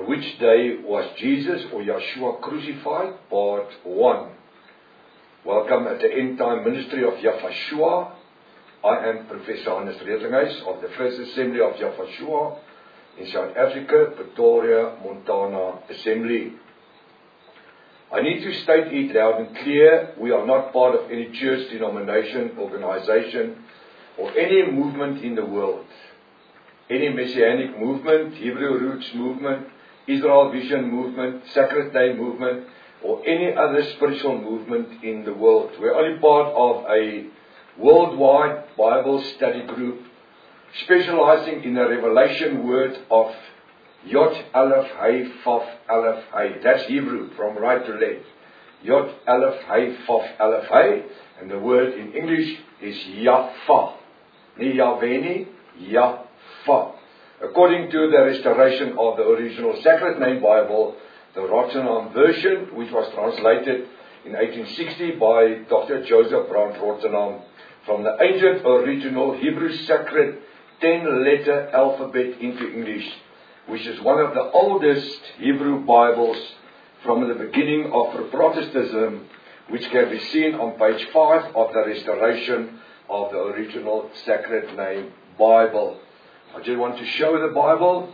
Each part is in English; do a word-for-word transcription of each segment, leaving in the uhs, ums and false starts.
On which day was Jesus or Yeshua crucified? Part one. Welcome at the End Time Ministry of Yahshua. I am Professor Hannes Redlinghuis of the First Assembly of Yahshua in South Africa, Pretoria, Montana Assembly. I need to state it loud and clear, we are not part of any church, denomination, organization, or any movement in the world. Any Messianic movement, Hebrew Roots movement, Israel Vision movement, Sacred Name movement, or any other spiritual movement in the world. We're only part of a worldwide Bible study group specializing in the revelation word of Yod Aleph Hay Faf Aleph Hay. That's Hebrew from right to left. Yod Aleph Hay Faf Aleph Hay. And the word in English is Yafa. Ni Yaveni, Yafa. According to the restoration of the original Sacred Name Bible, the Rotterdam version, which was translated in eighteen sixty by Doctor Joseph Brand Rotterdam, from the ancient original Hebrew Sacred ten-letter alphabet into English, which is one of the oldest Hebrew Bibles from the beginning of Protestantism, which can be seen on page five of the restoration of the original Sacred Name Bible. I just want to show the Bible.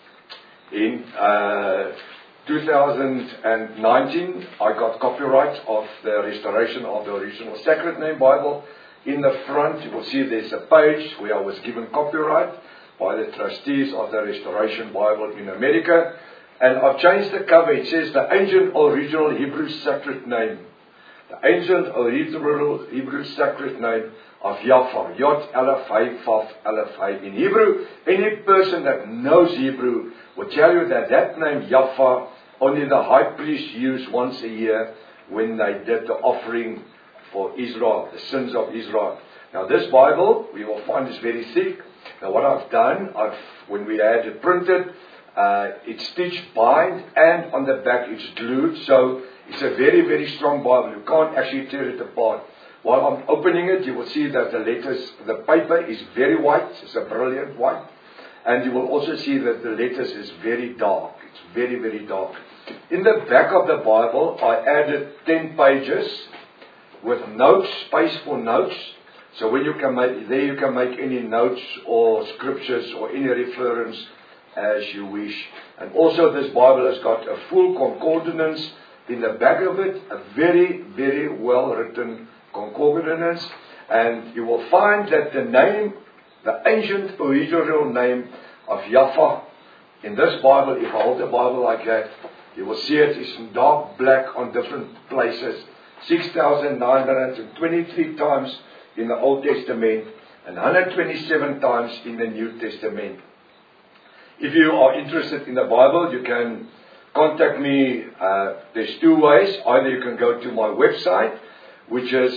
In uh, two thousand nineteen, I got copyright of the restoration of the original Sacred Name Bible. In the front, you will see there's a page where I was given copyright by the trustees of the Restoration Bible in America. And I've changed the cover. It says the ancient original Hebrew Sacred Name. The ancient original Hebrew Sacred Name of Yafa. Yod Aleph Hay Faf Aleph Hay. In Hebrew, any person that knows Hebrew will tell you that that name Yafa, only the high priest used once a year when they did the offering for Israel, the sins of Israel. Now this Bible, we will find is very thick. Now what I've done, I've when we had it printed, uh, it's stitched bind, and on the back it's glued. So it's a very, very strong Bible. You can't actually tear it apart. While I'm opening it, you will see that the letters, the paper is very white. It's a brilliant white. And you will also see that the letters is very dark. It's very, very dark. In the back of the Bible, I added ten pages with notes, space for notes. So when you can make, there you can make any notes or scriptures or any reference as you wish. And also this Bible has got a full concordance in the back of it, a very, very well written concordance. And you will find that the name, the ancient original name of Yafa, in this Bible, if I hold the Bible like that, you will see it is in dark black on different places. six thousand nine hundred twenty-three times in the Old Testament and one hundred twenty-seven times in the New Testament. If you are interested in the Bible, you can contact me. Uh, there's two ways. Either you can go to my website, which is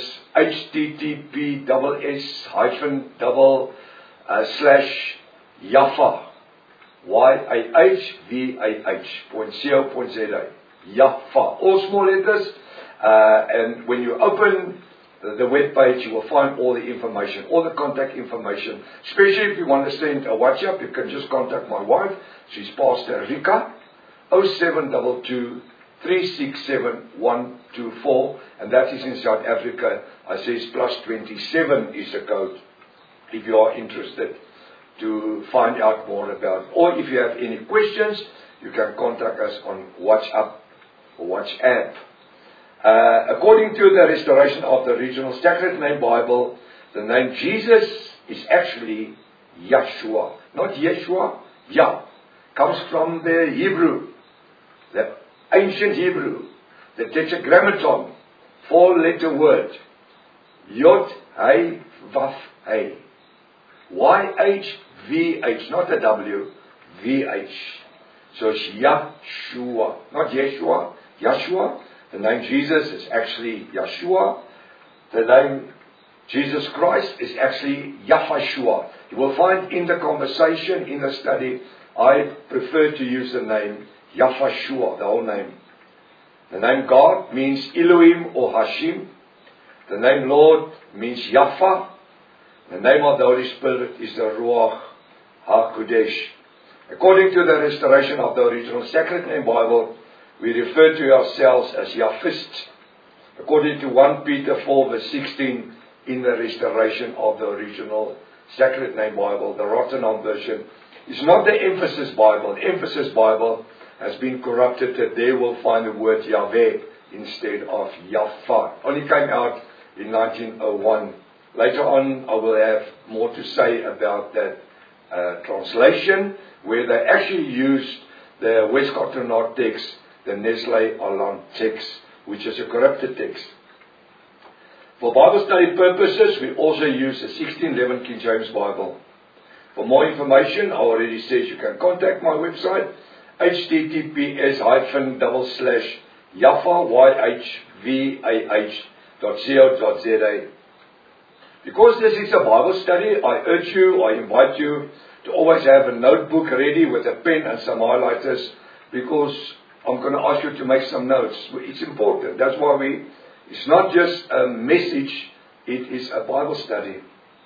http ss hyphen double uh, slash Yafa, Y A H V A H point co point za. Yafa, all small letters. Uh, and when you open the, the web page, you will find all the information, all the contact information. Especially if you want to send a WhatsApp, you can just contact my wife. She's Pastor Rika, oh seven two two, three six seven, one two four. And that is in South Africa. I says plus twenty-seven is the code if you are interested to find out more about it. Or if you have any questions, you can contact us on WhatsApp or WhatsApp. Uh, according to the restoration of the original Sacred Name Bible, the name Jesus is actually Yeshua. Not Yeshua, Yah. Comes from the Hebrew, the ancient Hebrew, the Tetragrammaton, four-letter word. Yod, Hay, Vaf, Hay. Y H V H, not a W, V H. So it's Yeshua, not Yeshua, Yeshua. The name Jesus is actually Yeshua. The name Jesus Christ is actually Yahshua. You will find in the conversation, in the study, I prefer to use the name Yahshua, the whole name. The name God means Elohim or Hashim. The name Lord means Yafa. The name of the Holy Spirit is the Ruach HaKodesh. According to the restoration of the original Sacred Name Bible, we refer to ourselves as Yahvists. According to First Peter four verse sixteen, in the restoration of the original Sacred Name Bible, the Rotherham version, is not the Emphasis Bible. The Emphasis Bible has been corrupted that they will find the word Yahweh instead of Yahweh. Only came out in nineteen oh one. Later on, I will have more to say about that uh, translation, where they actually used the Westcott Renard text, the Nestle Aland text, which is a corrupted text. For Bible study purposes, we also use the sixteen eleven King James Bible. For more information, I already said you can contact my website, H T T P S hyphen double slash Yahvah, Y H V A H dot co dot Z A. Because this is a Bible study, I urge you, I invite you to always have a notebook ready with a pen and some highlighters, because I'm going to ask you to make some notes. It's important. That's why we, it's not just a message, it is a Bible study.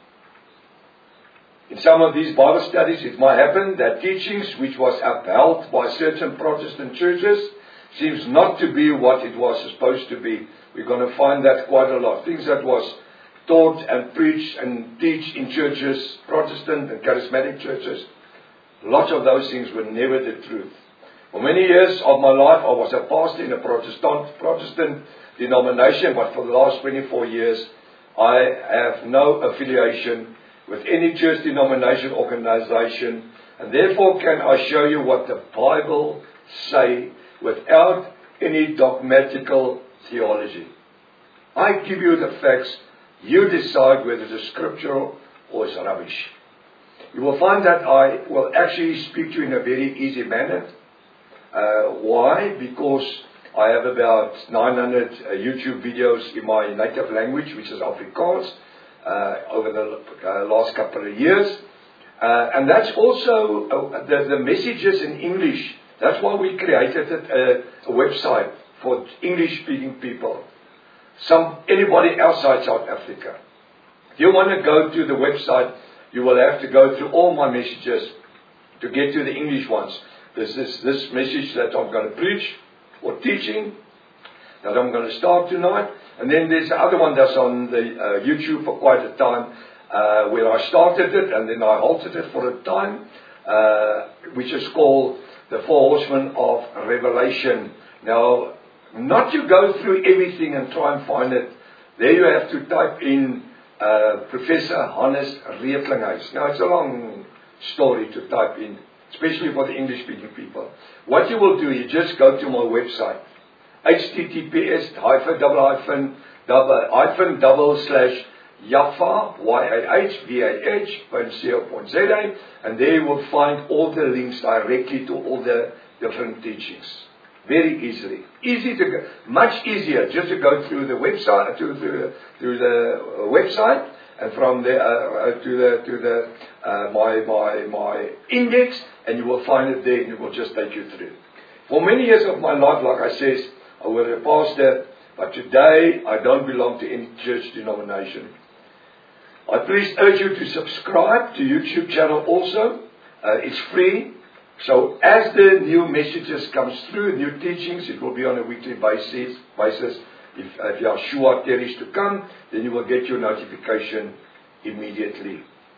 In some of these Bible studies, it might happen that teachings which was upheld by certain Protestant churches seems not to be what it was supposed to be. We're going to find that quite a lot. Things that was taught and preached and teach in churches, Protestant and charismatic churches, lots of those things were never the truth. For many years of my life, I was a pastor in a Protestant Protestant denomination, but for the last twenty-four years, I have no affiliation with any church denomination organization, and therefore can I show you what the Bible say without any dogmatical theology. I give you the facts. You decide whether it's scriptural or it's rubbish. You will find that I will actually speak to you in a very easy manner. Uh, why? Because I have about nine hundred uh, YouTube videos in my native language, which is Afrikaans, uh, over the uh, last couple of years. Uh, and that's also uh, the, the messages in English. That's why we created a, a website for English-speaking people. Some anybody outside South Africa. If you want to go to the website, you will have to go through all my messages to get to the English ones. There's this, this message that I'm going to preach or teaching that I'm going to start tonight. And then there's the other one that's on the uh, YouTube for quite a time, uh, where I started it and then I halted it for a time, uh, which is called The Four Horsemen of Revelation. Now, not to go through everything and try and find it. There you have to type in uh, Professor Hannes Reetlinghuis. Now, it's a long story to type in, especially for the English-speaking people. What you will do, you just go to my website, H T T P S hyphen double hyphen double hyphen double slash Yahvah, Y A H V A H dot co dot Z A, and there you will find all the links directly to all the different teachings. Very easily. Easy to go, much easier just to go through the website, to, through, through the website, and from there uh, to the to the uh, my my my index, and you will find it there, and it will just take you through. For many years of my life, like I said, I was a pastor, but today I don't belong to any church denomination. I please urge you to subscribe to YouTube channel also. Uh, it's free. So as the new messages comes through, new teachings, it will be on a weekly basis. basis. If, if Yahshua tarries to come, then you will get your notification immediately.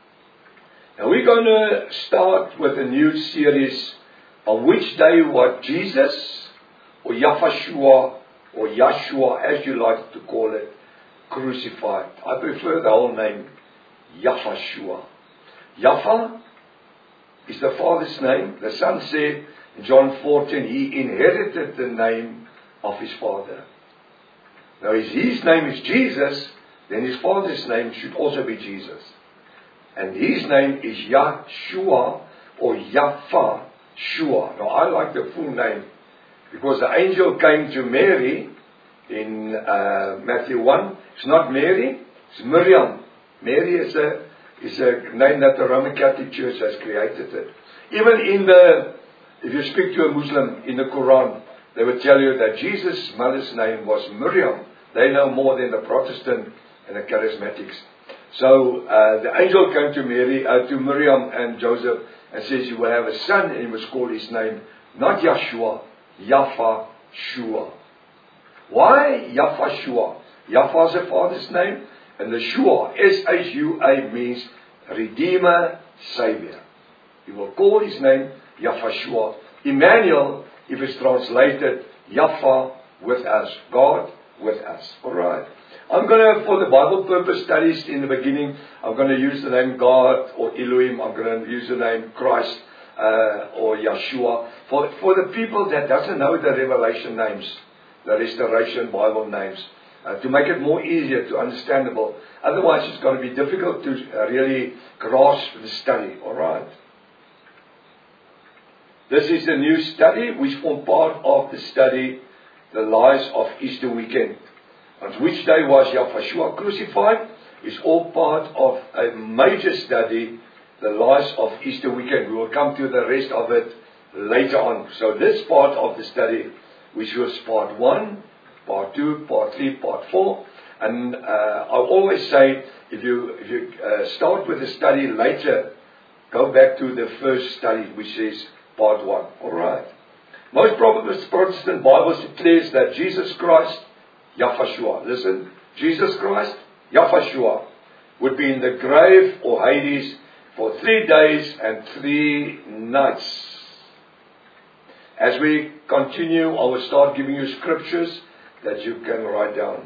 Now we're going to start with a new series on which day was Jesus, or Yahshua, or Yahshua, as you like to call it, crucified. I prefer the whole name, Yahshua. Yahweh is the Father's name. The Son said in John fourteen, he inherited the name of his Father. Now, if his name is Jesus, then his Father's name should also be Jesus. And his name is Yahshua or Yahvah Shua. Now, I like the full name because the angel came to Mary in uh, Matthew one. It's not Mary, it's Miriam. Mary is a is a name that the Roman Catholic Church has created it. Even in the, if you speak to a Muslim in the Quran, they will tell you that Jesus' mother's name was Miriam. They know more than the Protestant and the Charismatics. So uh, the angel came to Mary, uh, to Miriam and Joseph and says you will have a son and you must call his name not Yeshua, Yaphashua. Why Yaphashua? Yapha is the father's name, and the Shua, S H U A, means Redeemer, Savior. You will call his name Yaphashua. Emmanuel, if it's translated, Yapha with us, God with us. Alright. I'm going to, for the Bible purpose studies in the beginning, I'm going to use the name God or Elohim. I'm going to use the name Christ uh, or Yeshua. For, for the people that doesn't know the revelation names, the restoration Bible names, uh, to make it more easier to understandable. Otherwise it's going to be difficult to uh, really grasp the study. Alright. This is a new study which forms part of the study, the lies of Easter weekend. On which day was Yaphashua crucified is all part of a major study, the lies of Easter weekend. We will come to the rest of it later on. So this part of the study, which was part one, part two, part three, part four. And uh, I always say, if you, if you uh, start with the study later, go back to the first study, which is part one. Alright. Most Protestant Bibles declares that Jesus Christ, Yaphashua, listen, Jesus Christ, Yaphashua, would be in the grave or Hades for three days and three nights. As we continue, I will start giving you scriptures that you can write down.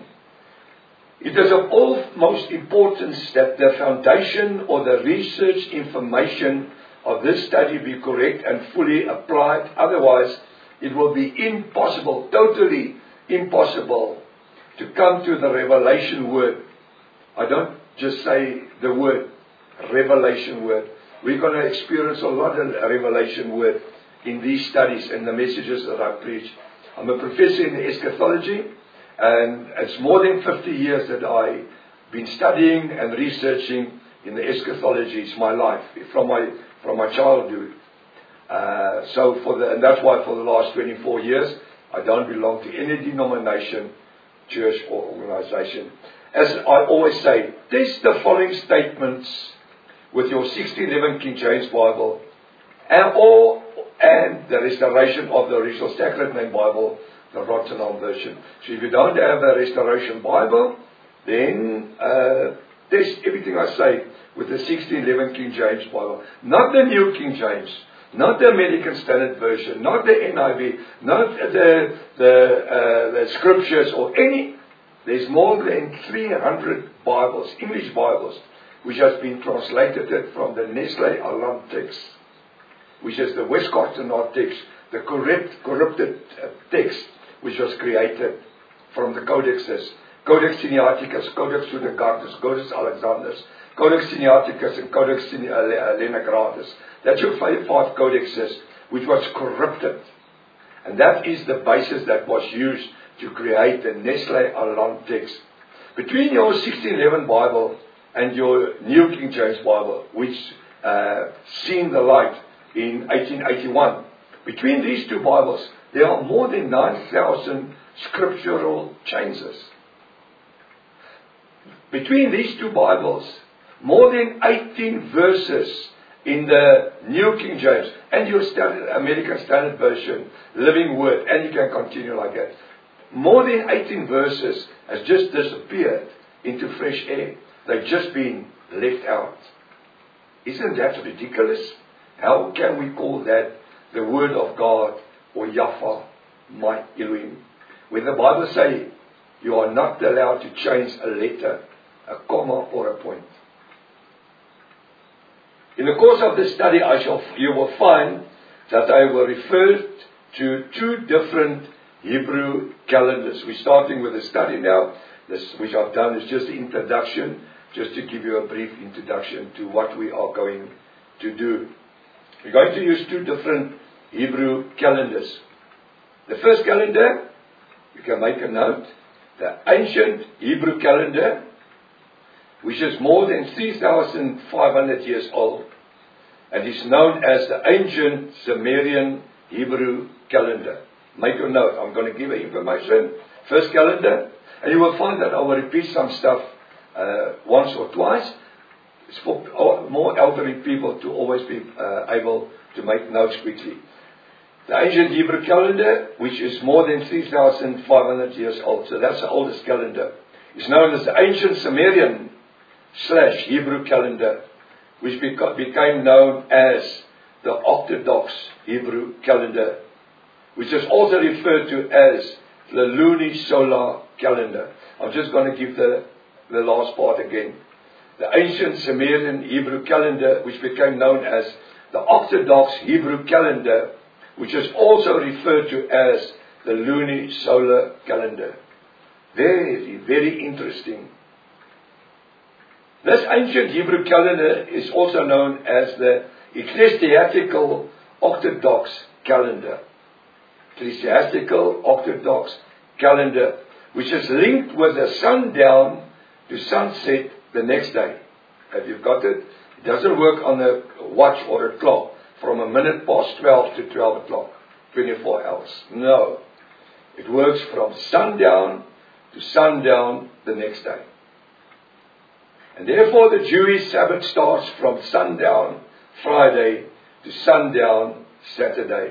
It is of utmost importance that the foundation or the research information of this study be correct and fully applied. Otherwise, it will be impossible, totally impossible, to come to the revelation word. I don't just say the word, revelation word. We're going to experience a lot of revelation word in these studies and the messages that I preach. I'm a professor in eschatology, and it's more than fifty years that I've been studying and researching in the eschatology. It's my life, from my from my childhood. Uh, so for the, and that's why for the last twenty-four years, I don't belong to any denomination, church or organization. As I always say, test the following statements with your sixteen eleven King James Bible and or and the restoration of the original Sacred Name Bible, the Rotterdam version. So if you don't have a restoration Bible, then uh, test everything I say with the sixteen eleven King James Bible. Not the New King James, not the American Standard Version, not the N I V, not the, the, uh, the scriptures or any. There's more than three hundred Bibles, English Bibles, which has been translated from the Nestle Aland text, which is the Westcott text, the corrupt, corrupted uh, text, which was created from the codexes. Codex Sinaiticus, Codex Sudocardus, Codex Alexandrinus, Codex Sinaiticus, and Codex Leninagradus. That's your five, five codexes, which was corrupted. And that is the basis that was used to create the Nestle Aland text. Between your sixteen eleven Bible and your New King James Bible, which uh, seen the light in eighteen eighty-one, between these two Bibles, there are more than nine thousand scriptural changes. Between these two Bibles, more than eighteen verses in the New King James and your standard, American Standard Version, Living Word, and you can continue like that. More than eighteen verses has just disappeared into fresh air. They've just been left out. Isn't that ridiculous? How can we call that the Word of God or Yapha, my Elohim? When the Bible says you are not allowed to change a letter, a comma or a point. In the course of this study, I shall, you will find that I will refer to two different Hebrew calendars. We're starting with the study now. This, which I've done, is just the introduction, just to give you a brief introduction to what we are going to do. We're going to use two different Hebrew calendars. The first calendar, you can make a note, the ancient Hebrew calendar, which is more than three thousand five hundred years old, and is known as the ancient Sumerian Hebrew calendar. Make a note. I'm going to give you information. First calendar, and you will find that I will repeat some stuff uh, once or twice. It's for more elderly people to always be uh, able to make notes quickly. The ancient Hebrew calendar, which is more than three thousand five hundred years old, so that's the oldest calendar, is known as the ancient Sumerian slash Hebrew calendar, which beca- became known as the Orthodox Hebrew calendar, which is also referred to as the lunisolar calendar. I'm just going to give the, the last part again. The ancient Sumerian Hebrew calendar, which became known as the Orthodox Hebrew calendar, which is also referred to as the lunisolar calendar. Very, very interesting. This ancient Hebrew calendar is also known as the Ecclesiastical Orthodox calendar. Ecclesiastical Orthodox calendar, which is linked with the sundown to sunset the next day. Have you got it? It doesn't work on a watch or a clock from a minute past twelve to twelve o'clock, twenty-four hours. No. It works from sundown to sundown the next day. And therefore the Jewish Sabbath starts from sundown Friday to sundown Saturday.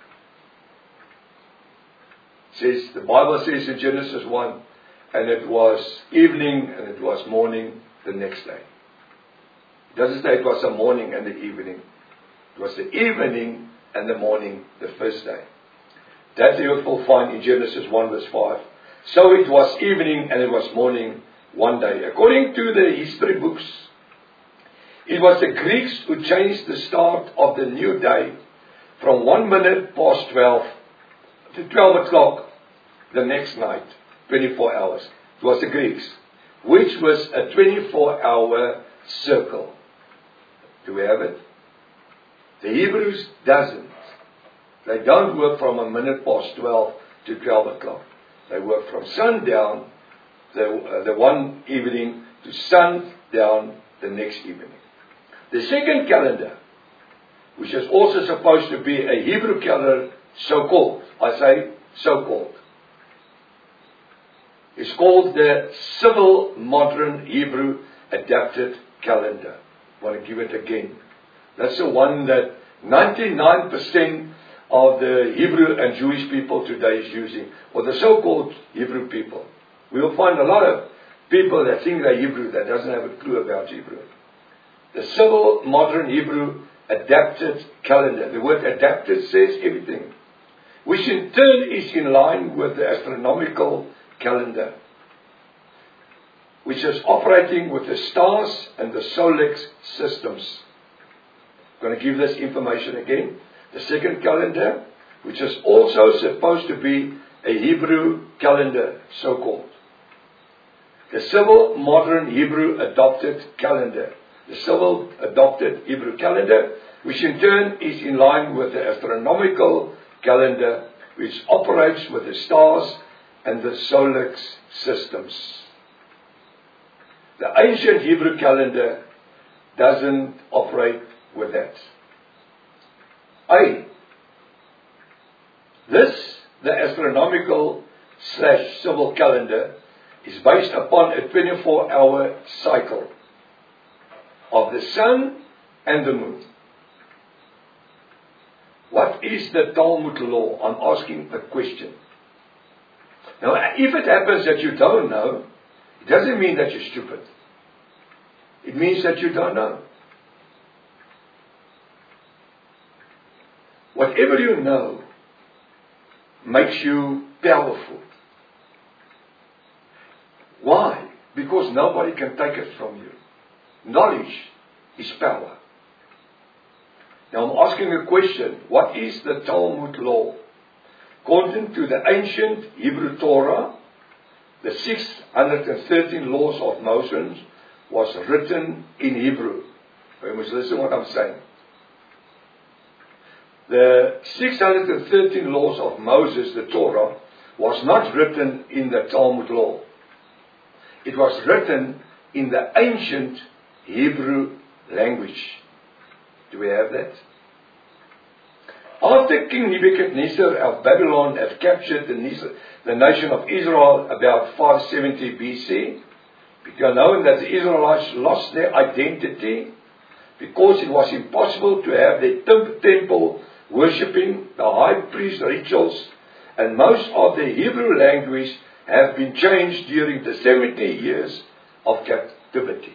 It says, the Bible says in Genesis one, and it was evening and it was morning the next day. It doesn't say it was the morning and the evening. It was the evening and the morning the first day. That you will find in Genesis one verse five. So it was evening and it was morning one day. According to the history books, it was the Greeks who changed the start of the new day from one minute past twelve to twelve o'clock the next night, twenty-four hours. It was the Greeks, which was a twenty-four hour circle. Do we have it? The Hebrews doesn't. They don't work from a minute past twelve to twelve o'clock. They work from sundown the, uh, the one evening to sundown the next evening. The second calendar, which is also supposed to be a Hebrew calendar, so-called, I say so-called, is called the Civil Modern Hebrew Adapted Calendar. I want to give it again. That's the one that ninety-nine percent of the Hebrew and Jewish people today is using, or the so-called Hebrew people. We will find a lot of people that think they're Hebrew that doesn't have a clue about Hebrew. The Civil Modern Hebrew Adapted Calendar. The word adapted says everything, which in turn is in line with the astronomical calendar, which is operating with the stars and the solar systems. I'm going to give this information again. The second calendar, which is also supposed to be a Hebrew calendar, so-called. The Civil Modern Hebrew Adopted Calendar. The Civil Adopted Hebrew Calendar, which in turn is in line with the astronomical calendar, which operates with the stars and the solar systems. The ancient Hebrew calendar doesn't operate with that. A. This, the astronomical slash civil calendar, is based upon a twenty-four hour cycle of the sun and the moon. What is the Talmud law? I'm asking a question. Now, if it happens that you don't know, it doesn't mean that you're stupid. It means that you don't know. Whatever you know makes you powerful. Why? Because nobody can take it from you. Knowledge is power. Now I'm asking a question. What is the Talmud law? According to the ancient Hebrew Torah, the six hundred thirteen laws of Moses was written in Hebrew. You must listen to what I'm saying. The six hundred thirteen laws of Moses, the Torah, was not written in the Talmud law. It was written in the ancient Hebrew language. Do we have that? After King Nebuchadnezzar of Babylon had captured the, the nation of Israel about five seventy B C, Because knowing that the Israelites lost their identity because it was impossible to have their tem- temple worshipping the high priest rituals, and most of the Hebrew language have been changed during the seventy years of captivity.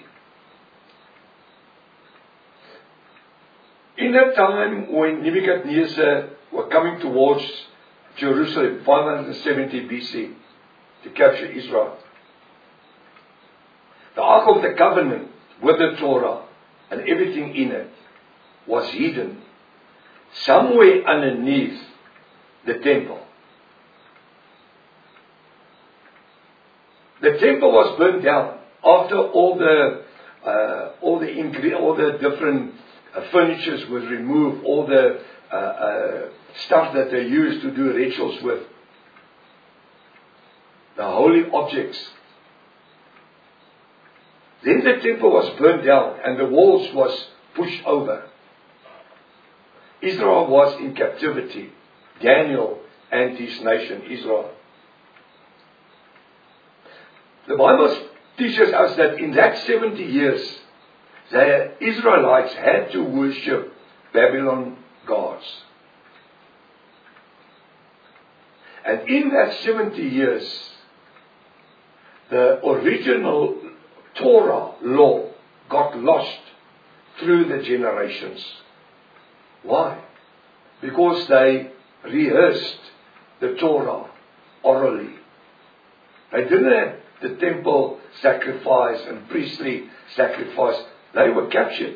In that time when Nebuchadnezzar were coming towards Jerusalem, five hundred seventy B C, to capture Israel, the Ark of the Covenant with the Torah and everything in it was hidden somewhere underneath the temple. The temple was burned down after all the uh, all the ingre- all the different uh, furnitures was removed, all the uh, uh, stuff that they used to do rituals with, the holy objects. Then the temple was burned down and the walls was pushed over. Israel was in captivity. Daniel and his nation, Israel. The Bible teaches us that in that seventy years, the Israelites had to worship Babylon gods. And in that seventy years, the original Torah law got lost through the generations. Why? Because they rehearsed the Torah orally. They didn't have the temple sacrifice and priestly sacrifice. They were captured.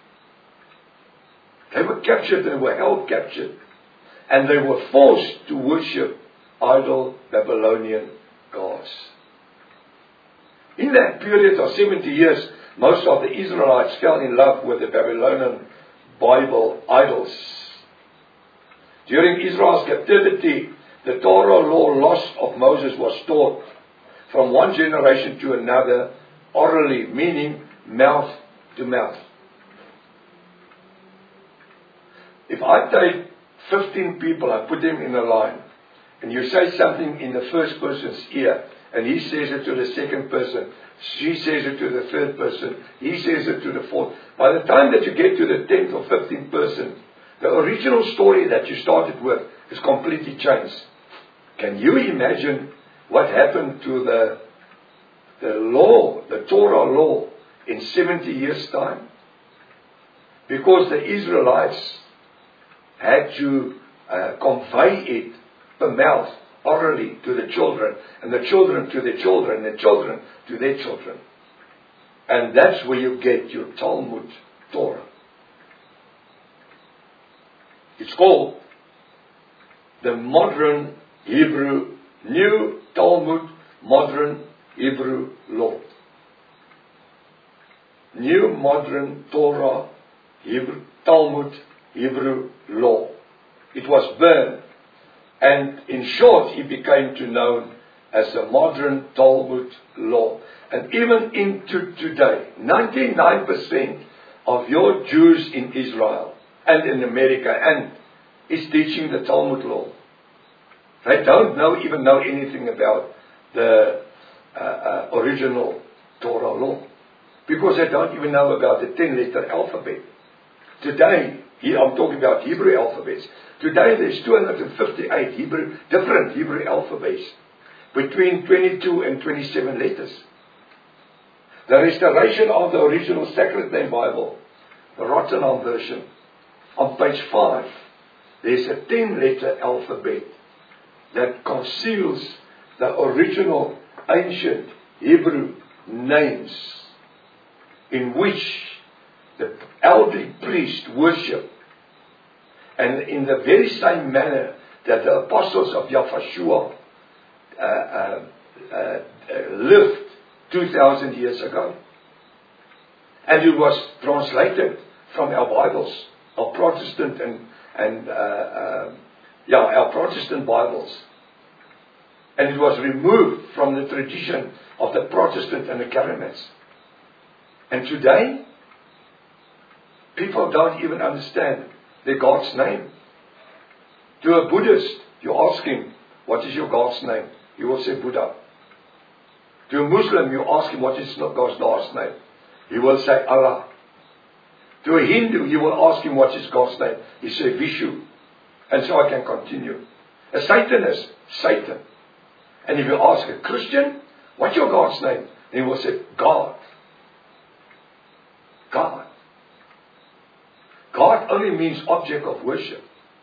They were captured, they were held captured. And they were forced to worship idol Babylonian gods. In that period of seventy years, most of the Israelites fell in love with the Babylonian Bible idols. During Israel's captivity, the Torah law lost of Moses was taught from one generation to another orally, meaning mouth to mouth. If I take fifteen people, I put them in a line, and you say something in the first person's ear, and he says it to the second person, she says it to the third person, he says it to the fourth. By the time that you get to the tenth or fifteenth person, the original story that you started with is completely changed. Can you imagine what happened to the, the law, the Torah law, in seventy years' time? Because the Israelites had to uh, convey it per mouth, orally, to the children, and the children to their children, and the children to their children. And that's where you get your Talmud Torah. It's called the Modern Hebrew, New Talmud Modern Hebrew Law. New Modern Torah, Hebrew, Talmud Hebrew Law. It was burned, and in short, it became to known as the Modern Talmud Law. And even into today, ninety-nine percent of your Jews in Israel and in America and is teaching the Talmud Law. They don't know even know anything about the uh, uh, original Torah law, because they don't even know about the ten-letter alphabet. Today, here I'm talking about Hebrew alphabets. Today there's two hundred fifty-eight Hebrew, different Hebrew alphabets, between twenty-two and twenty-seven letters. The restoration of the original Sacred Name Bible, the Rottenham version, on page five, there's a ten-letter alphabet that conceals the original ancient Hebrew names in which the elderly priest worship, and in the very same manner that the apostles of Yahshua uh, uh, uh, uh, lived two thousand years ago. And it was translated from our Bibles, our Protestant and, and uh, uh, yeah, our Protestant Bibles. And it was removed from the tradition of the Protestant and the Karaites. And today, people don't even understand their God's name. To a Buddhist, you ask him, what is your God's name? He will say Buddha. To a Muslim, you ask him what is God's last name. He will say Allah. To a Hindu, you will ask him what is God's name. He say Vishnu. And so I can continue. A Satanist, Satan. And if you ask a Christian, what's your God's name? And he will say, God. God. God only means object of worship.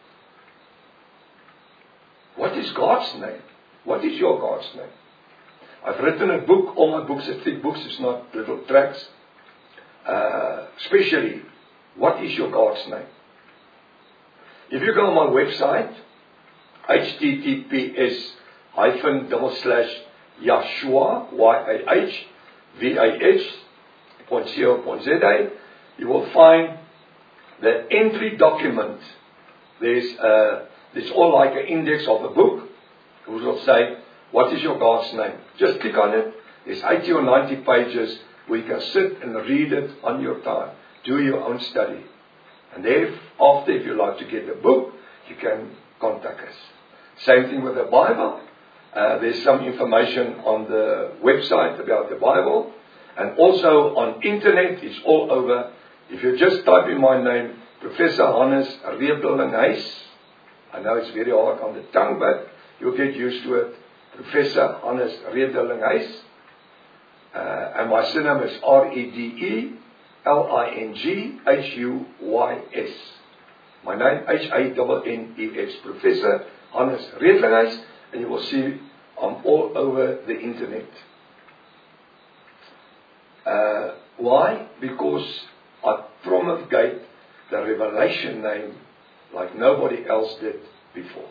What is God's name? What is your God's name? I've written a book. All my books are thick books. It's not little tracts. Uh, especially, what is your God's name? If you go on my website, H T T P S hyphen double slash Yahshua, Y A H V A H point co point Z A, you will find the entry document. There's uh, it's all like an index of a book. It will say, what is your God's name? Just click on it. There's eighty or ninety pages where you can sit and read it on your time. Do your own study. And thereafter, if you like to get the book, you can contact us. Same thing with the Bible. Uh, there's some information on the website about the Bible. And also on internet, it's all over. If you just type in my name, Professor Hannes Redelinghuys, I know it's very hard on the tongue, but you'll get used to it. Professor Hannes Redelinghuys. Uh, and my surname is R E D E L I N G H U Y S. My name, H A N N E S, Professor Hannes Redelinghuys, and you will see I'm all over the internet. Uh, why? Because I promulgate the revelation name like nobody else did before.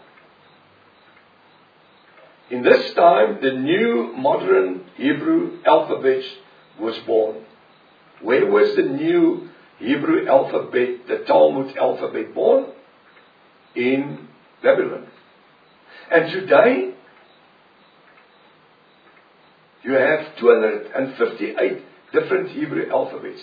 In this time, the new modern Hebrew alphabet was born. Where was the new Hebrew alphabet, the Talmud alphabet, born? In Babylon. And today, you have two hundred fifty-eight different Hebrew alphabets.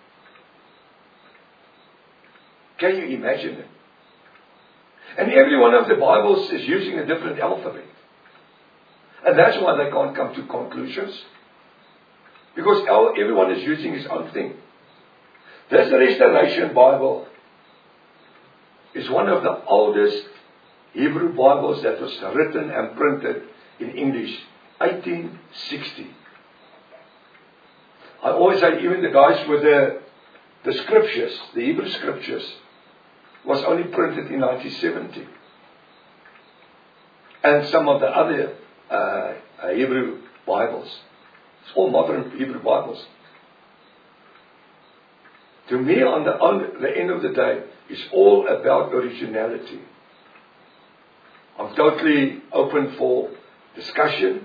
Can you imagine it? And every one of the Bibles is using a different alphabet. And that's why they can't come to conclusions. Because everyone is using his own thing. This Restoration Bible is one of the oldest Hebrew Bibles that was written and printed in English, eighteen sixty. I always say, even the guys with the, the scriptures, the Hebrew scriptures, was only printed in nineteen seventy. And some of the other uh, uh, Hebrew Bibles. It's all modern Hebrew Bibles. To me, on the, on the end of the day, it's all about originality. I'm totally open for discussion.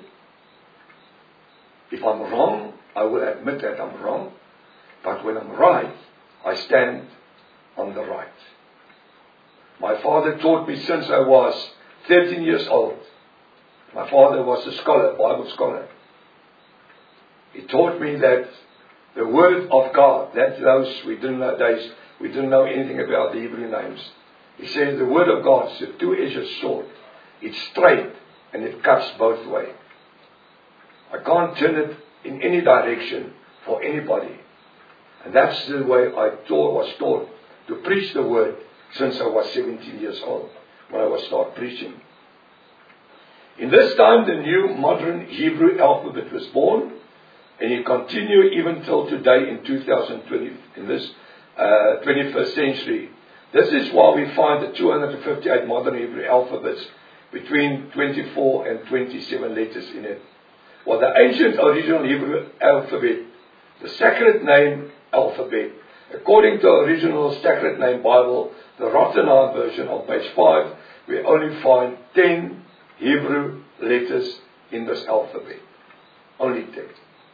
If I'm wrong, I will admit that I'm wrong. But when I'm right, I stand on the right. My father taught me since I was thirteen years old. My father was a scholar, Bible scholar. He taught me that the Word of God, that those we didn't know days, we didn't know anything about the Hebrew names. He said the Word of God is a two-edged sword. It's straight and it cuts both ways. I can't turn it in any direction for anybody. And that's the way I taught, was taught to preach the Word since I was seventeen years old, when I was start preaching. In this time, the new modern Hebrew alphabet was born, and it continued even till today in two thousand twenty, in this uh, twenty-first century. This is why we find the two hundred fifty-eight modern Hebrew alphabets between twenty-four and twenty-seven letters in it. Well, the ancient original Hebrew alphabet, the sacred name alphabet, according to the original sacred name Bible, the Rothenheim version on page five, we only find ten Hebrew letters in this alphabet. Only ten.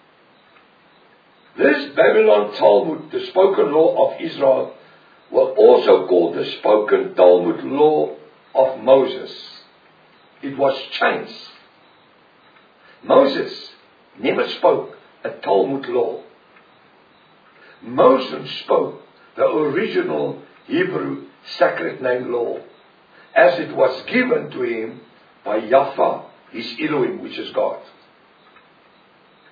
This Babylon Talmud, the spoken law of Israel, was also called the spoken Talmud law of Moses. It was changed. Moses never spoke a Talmud law. Moses spoke the original Hebrew sacred name law as it was given to him by Yahweh, his Elohim, which is God.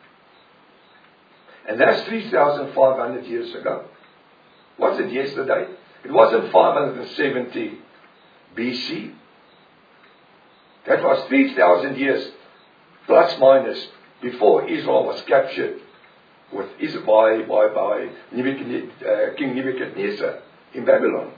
And that's three thousand five hundred years ago. Was it yesterday? It wasn't five hundred seventy B C. That was three thousand years, plus minus, before Israel was captured with by, by, by Nebuchadnezzar, uh, King Nebuchadnezzar in Babylon.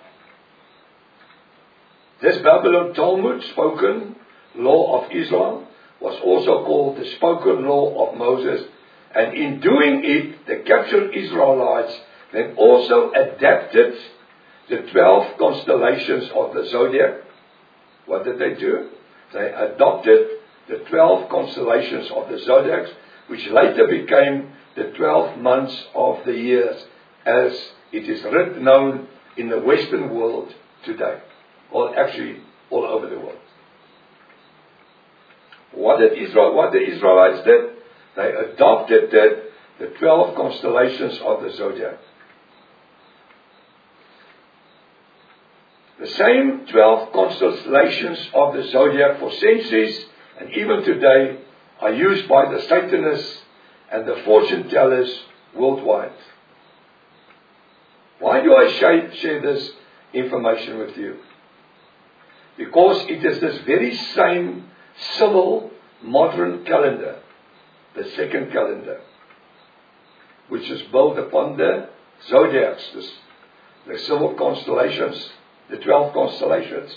This Babylon Talmud, spoken law of Israel, was also called the spoken law of Moses. And in doing it, the captured Israelites then also adapted the twelve constellations of the zodiac. What did they do? They adopted the twelve constellations of the zodiacs, which later became the twelve months of the years, as it is written known in the Western world today. Well, actually, all over the world. What did Israel? What the Israelites did? They adopted the, the twelve constellations of the zodiac. The same twelve constellations of the zodiac for centuries and even today are used by the Satanists and the fortune tellers worldwide. Why do I share, share this information with you? Because it is this very same civil modern calendar, the second calendar, which is built upon the zodiacs, this, the civil constellations, the twelve constellations.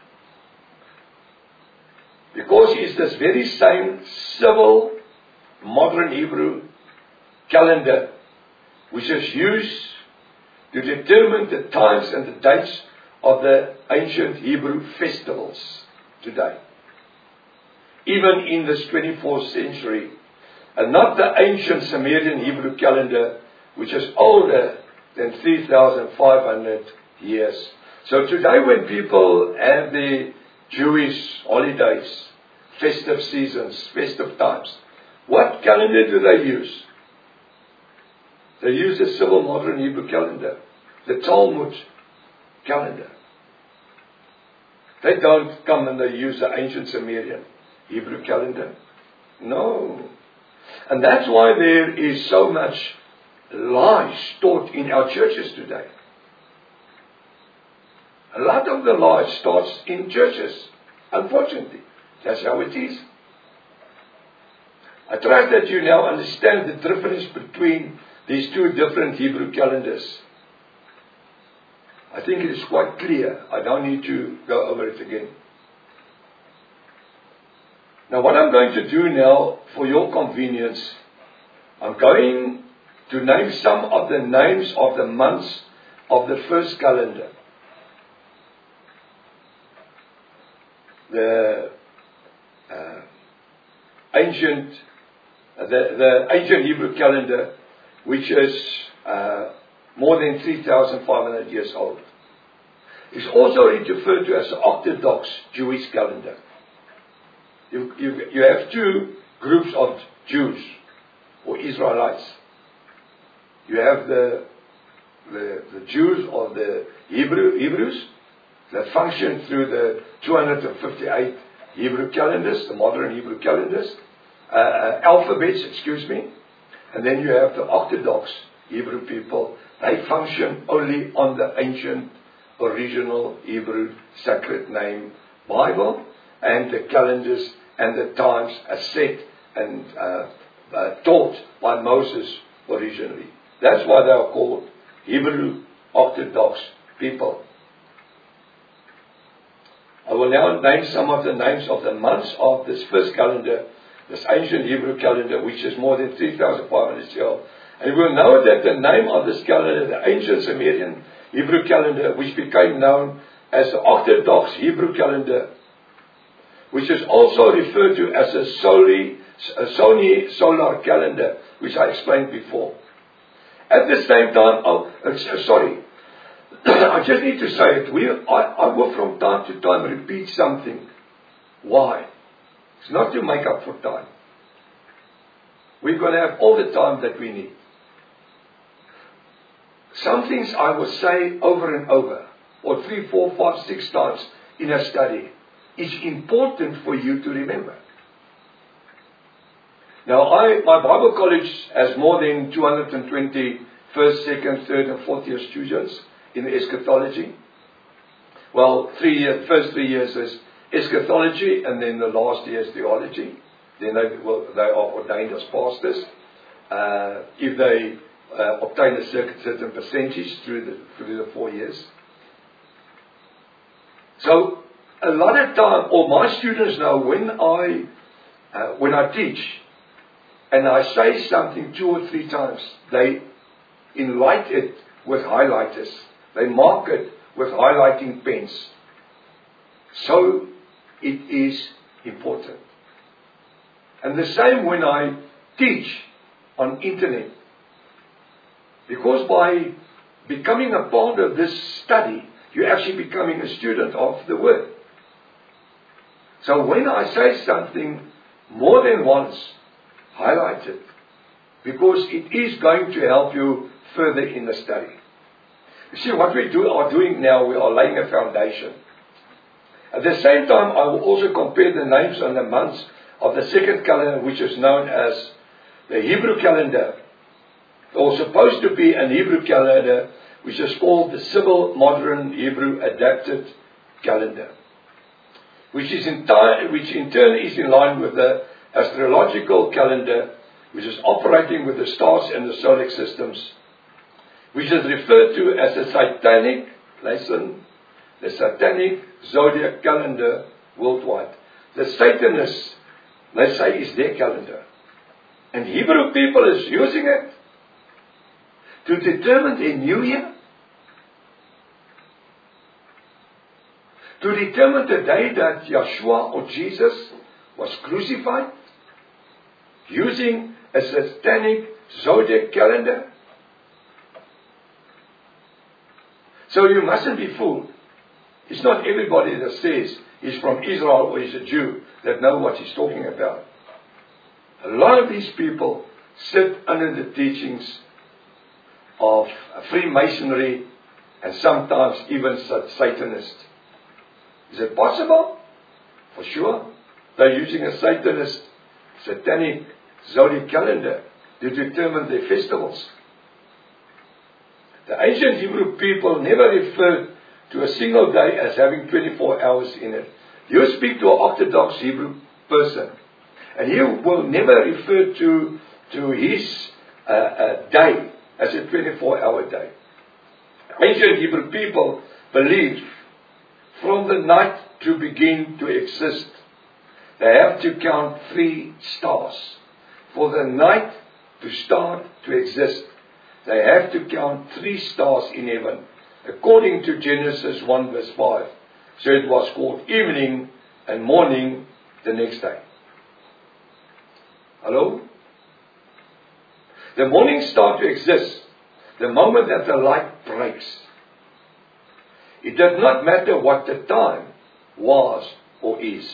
Because it's this very same civil modern Hebrew calendar which is used to determine the times and the dates of the ancient Hebrew festivals today. Even in this twenty-fourth century, and not the ancient Sumerian Hebrew calendar, which is older than three thousand five hundred years. So today when people have the Jewish holidays, festive seasons, festive times, what calendar do they use? They use the civil modern Hebrew calendar, the Talmud calendar. They don't come and they use the ancient Sumerian Hebrew calendar. No. And that's why there is so much lies taught in our churches today. A lot of the lies starts in churches, unfortunately. That's how it is. I trust that you now understand the difference between these two different Hebrew calendars. I think it is quite clear. I don't need to go over it again. Now what I'm going to do now, for your convenience, I'm going to name some of the names of the months of the first calendar. The uh, ancient, uh, the, the ancient Hebrew calendar, which is uh, more than three thousand five hundred years old, is also referred to as the Orthodox Jewish calendar. You, you, you have two groups of Jews or Israelites. You have the the, the Jews or the Hebrew Hebrews that function through the two hundred fifty-eight Hebrew calendars, the modern Hebrew calendars, uh, uh, alphabets, excuse me. And then you have the Orthodox Hebrew people. They function only on the ancient, original Hebrew sacred name Bible, and the calendars and the times are set and uh, uh, taught by Moses originally. That's why they are called Hebrew Orthodox people. I will now name some of the names of the months of this first calendar, this ancient Hebrew calendar, which is more than three thousand five hundred years old. And we will know that the name of this calendar, the ancient Sumerian Hebrew calendar, which became known as the Orthodox Hebrew calendar, which is also referred to as a Soli, a Sony solar calendar, which I explained before. At the same time, oh, uh, sorry, I just need to say it. We, I, I will from time to time repeat something. Why? It's not to make up for time. We're going to have all the time that we need. Some things I will say over and over, or three, four, five, six times in a study. It's important for you to remember. Now, I, my Bible college has more than two hundred twenty first, second, third, and fourth year students in eschatology. Well, three year, first three years is eschatology, and then the last year is theology. Then they, well, they are ordained as pastors. Uh, if they uh, obtain a certain, certain percentage through the, through the four years. So, a lot of time, or my students know when I, uh, when I teach, and I say something two or three times, they enlight it with highlighters. They mark it with highlighting pens. So, it is important. And the same when I teach on internet. Because by becoming a part of this study, you're actually becoming a student of the Word. So when I say something more than once, highlight it. Because it is going to help you further in the study. You see, what we do, are doing now, we are laying a foundation. At the same time, I will also compare the names and the months of the second calendar, which is known as the Hebrew calendar, or supposed to be an Hebrew calendar, which is called the Civil Modern Hebrew Adapted Calendar, which is in, time, which in turn is in line with the astrological calendar, which is operating with the stars and the solar systems, which is referred to as the Satanic, listen, the Satanic Zodiac calendar worldwide. The Satanists, they say, is their calendar. And Hebrew people is using it to determine their new year, to determine the day that Yeshua or Jesus was crucified, using a Satanic Zodiac calendar. So you mustn't be fooled. It's not everybody that says he's from Israel or he's a Jew that know what he's talking about. A lot of these people sit under the teachings of Freemasonry and sometimes even Satanist. Is it possible? For sure. They're using a Satanist, Satanic Zodiac calendar to determine their festivals. The ancient Hebrew people never referred to a single day as having twenty-four hours in it. You speak to an Orthodox Hebrew person, and he will never refer to, to his uh, uh, day as a twenty-four hour day. Ancient Hebrew people believed from the night to begin to exist, they have to count three stars. For the night to start to exist, they have to count three stars in heaven, according to Genesis one verse five. So it was called evening and morning the next day. Hello? The morning start to exist the moment that the light breaks. It does not matter what the time was or is.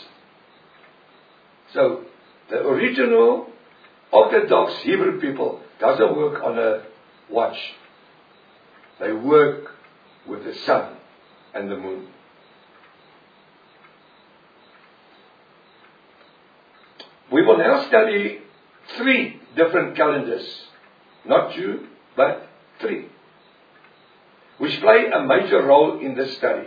So, the original Orthodox Hebrew people doesn't work on a watch. They work with the sun and the moon. We will now study three different calendars. Not two, but three, which play a major role in this study.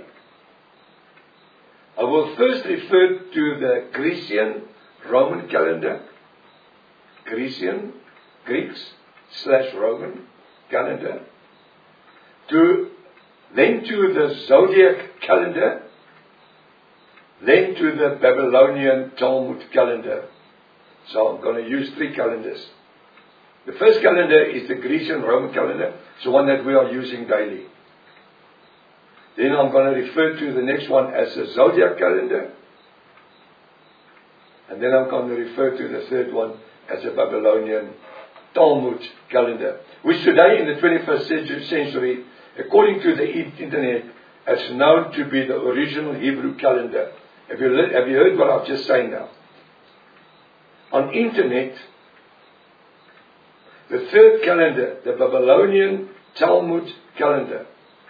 I will first refer to the Grecian Roman calendar, Grecian, Greeks slash Roman calendar, to then to the Zodiac calendar, then to the Babylonian Talmud calendar. So I'm going to use three calendars. The first calendar is the Grecian Roman calendar. It's the one that we are using daily. Then I'm going to refer to the next one as the Zodiac calendar. And then I'm going to refer to the third one as the Babylonian Talmud calendar, which today in the twenty-first century, according to the internet, is known to be the original Hebrew calendar. Have you, have you heard what I've just said now? On internet, the third calendar, the Babylonian Talmud calendar,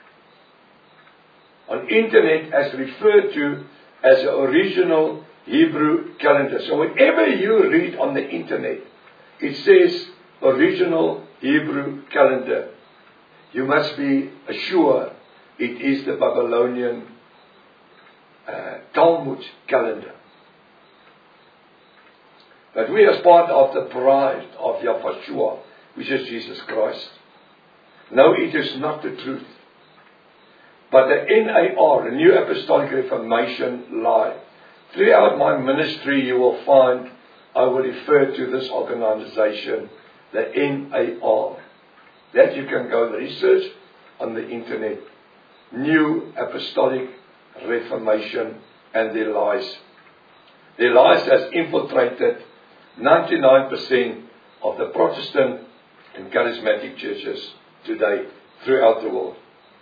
on internet as referred to as the original Hebrew calendar. So whenever you read on the internet it says original Hebrew calendar, you must be assured it is the Babylonian uh, Talmud calendar. But we, as part of the bride of Yahweh, which is Jesus Christ, know it is not the truth. But the N A R, the New Apostolic Reformation, lie. Throughout my ministry, you will find I will refer to this organization, the N A R. That you can go and research on the internet. New Apostolic Reformation and their lies. Their lies has infiltrated ninety-nine percent of the Protestant and charismatic churches today throughout the world.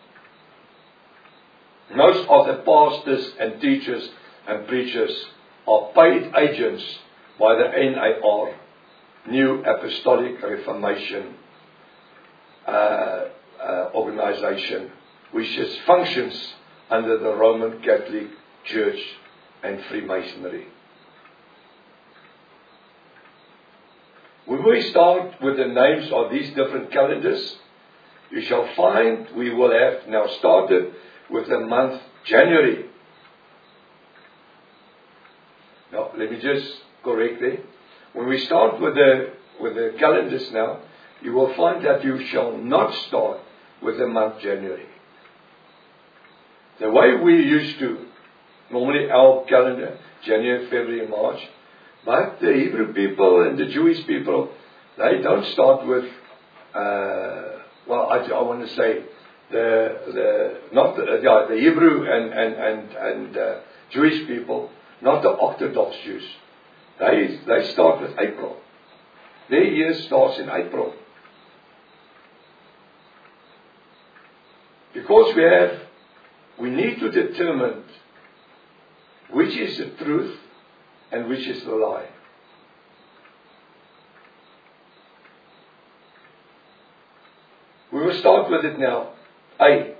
Most of the pastors and teachers and preachers are paid agents by the N A R, New Apostolic Reformation uh, uh, organization, which is, functions under the Roman Catholic Church and Freemasonry. When we start with the names of these different calendars, you shall find we will have now started with the month January. Now, let me just correct there. When we start with the with the calendars now, you will find that you shall not start with the month January. The way we used to, normally our calendar, January, February, March, but the Hebrew people and the Jewish people, they don't start with, uh, well, I, I want to say, the the not the, yeah, the Hebrew and and and and uh, Jewish people, not the Orthodox Jews. They they start with April. Their year starts in April. Because we have, we need to determine which is the truth and which is the lie. We will start with it now. A.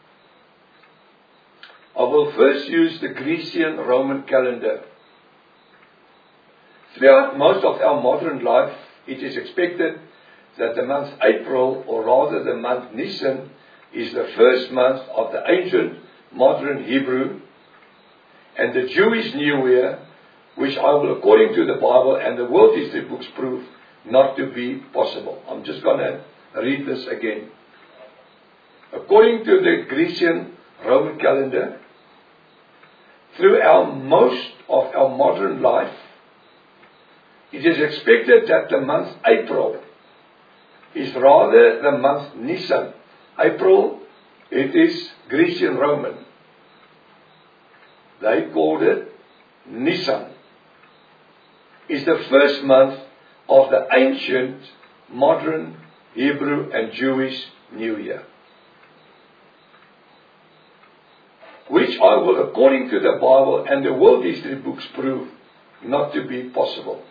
I will first use the Grecian Roman calendar. Throughout most of our modern life, it is expected that the month April, or rather the month Nisan, is the first month of the ancient modern Hebrew and the Jewish New Year, which I will, according to the Bible and the world history books, prove not to be possible. I'm just going to read this again. According to the Grecian Roman calendar, throughout most of our modern life, it is expected that the month April is rather the month Nisan. April, it is Grecian Roman. They called it Nisan. Is the first month of the ancient modern Hebrew and Jewish New Year, which I will, according to the Bible and the world history books, prove not to be possible.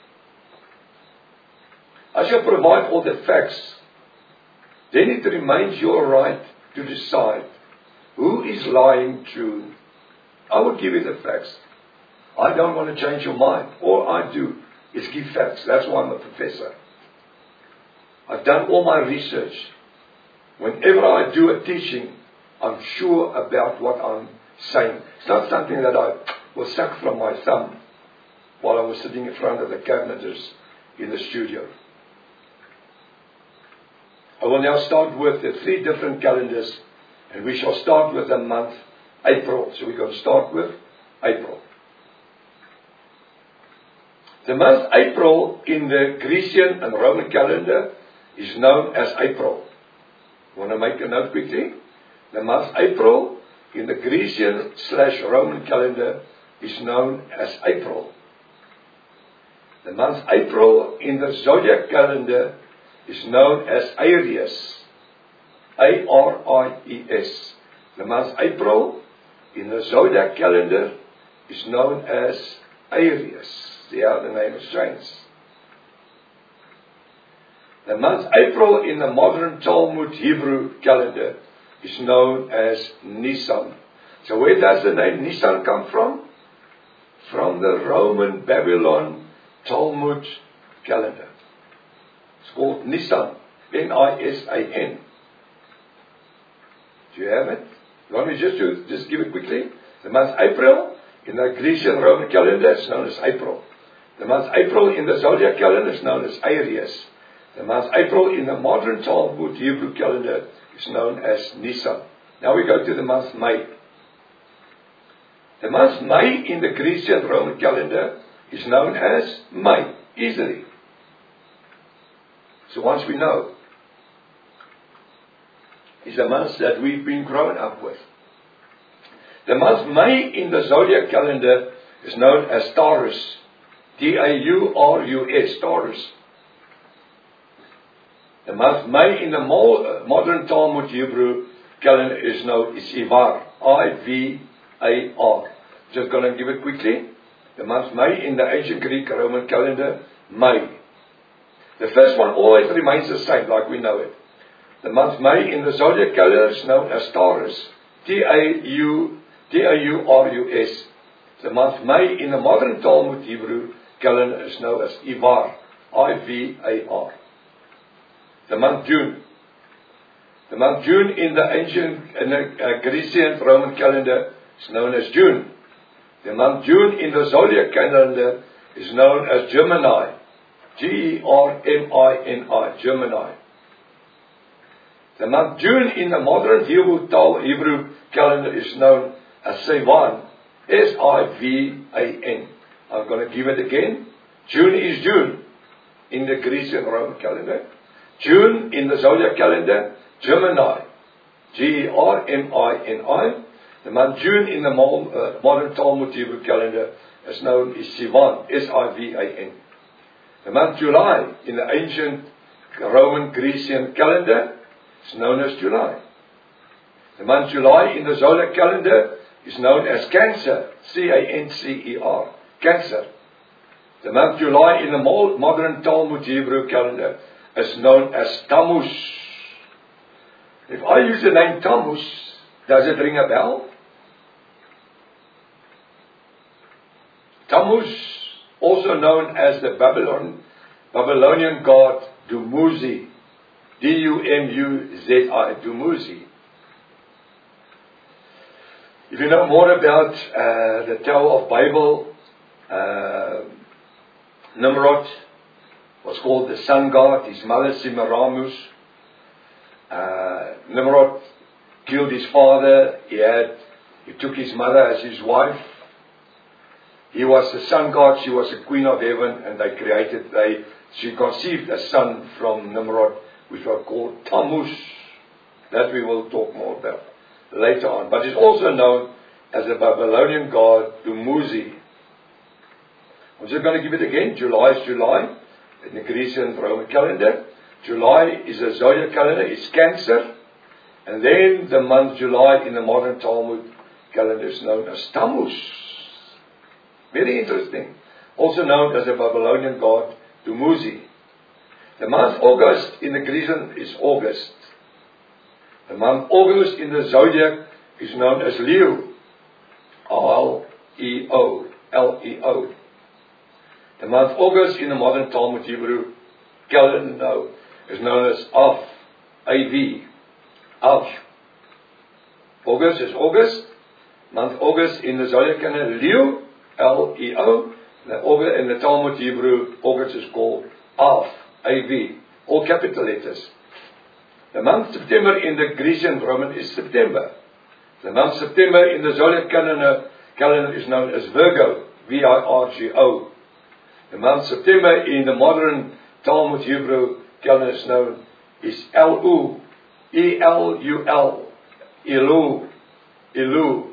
I shall provide all the facts. Then it remains your right to decide who is lying true. I will give you the facts. I don't want to change your mind. All I do is give facts. That's why I'm a professor. I've done all my research. Whenever I do a teaching, I'm sure about what I'm saying. It's not something that I will suck from my thumb while I was sitting in front of the cabineters in the studio. I will now start with the three different calendars, and we shall start with the month April. So we're going to start with April. The month April in the Grecian and Roman calendar is known as April. Want to make a note quickly? The month April in the Grecian slash Roman calendar is known as April. The month April in the zodiac calendar is known as Aries. A R I E S. The month April in the zodiac calendar is known as Aries. See how the name is changed. The month April in the modern Talmud Hebrew calendar is known as Nisan. So where does the name Nisan come from? From the Roman Babylon Talmud calendar. It's called Nisan. N I S A N. Do you have it? You want me just to just give it quickly? The month April in the Grecian Roman calendar is known as April. The month April in the zodiac calendar is known as Aries. The month April in the modern Talmud Hebrew calendar is known as Nisan. Now we go to the month May. The month May in the Grecian Roman calendar is known as May, easily. So once we know, it's the months that we've been grown up with. The month May in the zodiac calendar is known as Taurus. T A U R U S, Taurus. The month May in the modern Talmud Hebrew calendar is known as Ivar. I V A R. Just going to give it quickly. The month May in the ancient Greek Roman calendar, May. The first one always remains the same, like we know it. The month May in the zodiac calendar is known as Taurus. T A U R U S. The month May in the modern Talmud Hebrew calendar is known as Ivar. I V A R. The month June. The month June in the ancient in the, uh, Grecian Roman calendar is known as June. The month June in the zodiac calendar is known as Gemini. G E R M I N I. Gemini. The month June in the modern Hebrew, Hebrew calendar is known as Sivan. S I V A N. I'm going to give it again. June is June in the Grecian Roman calendar. June in the zodiac calendar, Gemini. G E R M I N I. The month June in the uh, modern Talmud Hebrew calendar is known as Sivan. S I V A N. The month July in the ancient Roman Grecian calendar is known as July. The month July in the zodiac calendar is known as Cancer. C A N C E R. Cancer. The month July in the modern Talmud Hebrew calendar is known as Tammuz. If I use the name Tammuz, does it ring a bell? Tammuz, also known as the Babylon, Babylonian god Dumuzi. D U M U Z I. Dumuzi. If you know more about uh, the Tower of Babel, uh, Nimrod was called the sun god. His mother Semiramis. Uh, Nimrod killed his father. He had, he took his mother as his wife. He was the sun god. She was the queen of heaven, and they created. They she conceived a son from Nimrod, which was called Tammuz. That we will talk more about later on. But it's also known as the Babylonian god Dumuzi. I'm just going to give it again. July is July in the Grecian Roman calendar. July is a zodiac calendar. It's Cancer. And then the month July in the modern Talmud calendar is known as Tammuz. Very interesting. Also known as the Babylonian god Dumuzi. The month August in the Grecian is August. The month August in the zodiac is known as Leo. L E O. L E O. The month August in the modern Talmud Hebrew calendar is known as Av. A V. Av. August is August. Month August in the zodiac calendar, Leo. L E O. In the Talmud Hebrew, August is called Av. A V. All capital letters. The month September in the Grecian Roman is September. The month September in the zodiac calendar, calendar is known as Virgo. V I R G O. The month September in the modern Talmud Hebrew calendar is known as L U. E L U L. Elu. Elu.